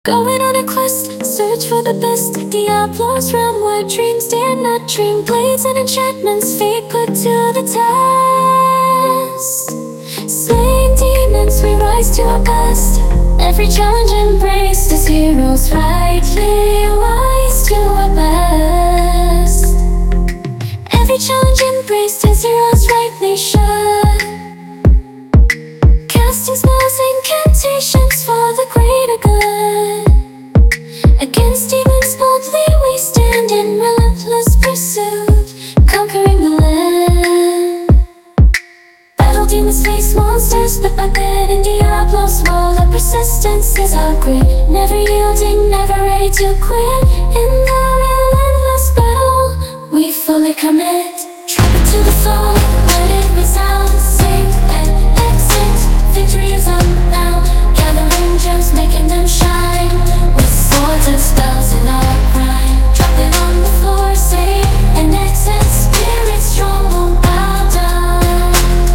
Going on a quest, search for the best. Diablo's realm where dreams dare not dream. Blades and enchantments, fate put to the test. Slaying demons, we rise to our best. Every challenge embraced as heroes, rightly rise to our best. Every challenge embraced as heroes, rightly should. Casting spells, incantations for the greater good. Against demons boldly we stand in relentless pursuit, conquering the land. Battle demons, face monsters, but by good in Diablo's world of persistence is our grit. Never yielding, never ready to quit. In the relentless battle, we fully commit. Drop it to the floor, let it resound. Save and exit, victory is unbound. Gathering gems, making them shine. With swords and spells in our prime. Drop it on the floor, save and exit. Spirit strong, won't bow down.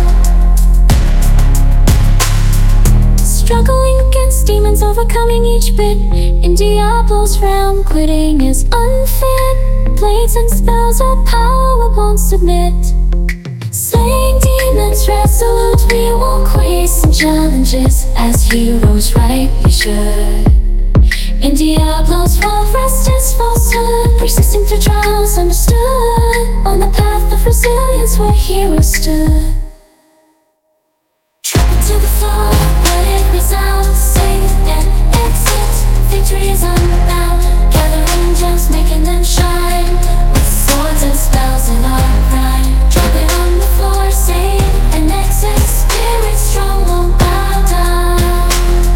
Struggling against demons, overcoming each bit. In Diablo's realm, quitting is unfit. Blades and spells, our power won't submit. Slaying demons resolute, we won't quit in challenges. As heroes, right, we should. In Diablo's world, rest is falsehood. Persisting through trials, understood. On the path of resilience where heroes stood. Drop it to the floor, let it resound. Save and exit, victory is unbound. Gathering gems, making them shine. With swords and spells in our prime. Drop it on the floor, save and exit. Spirit strong, won't bow down.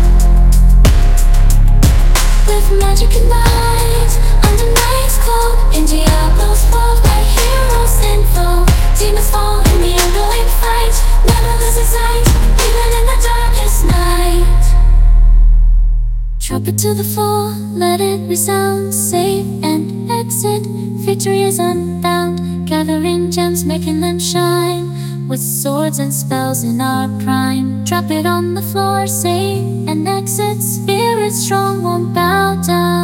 With magic and light, under night's cloak. In Diablo's world where heroes inflow. Demons fall in the ongoing fight. Never losing sight, even in the darkest night. Drop it to the floor, let it resound. Save and exit, victory is unbound. Gathering gems, making them shine. With swords and spells in our prime. Drop it on the floor, save and exit. Spirit strong, won't bow down.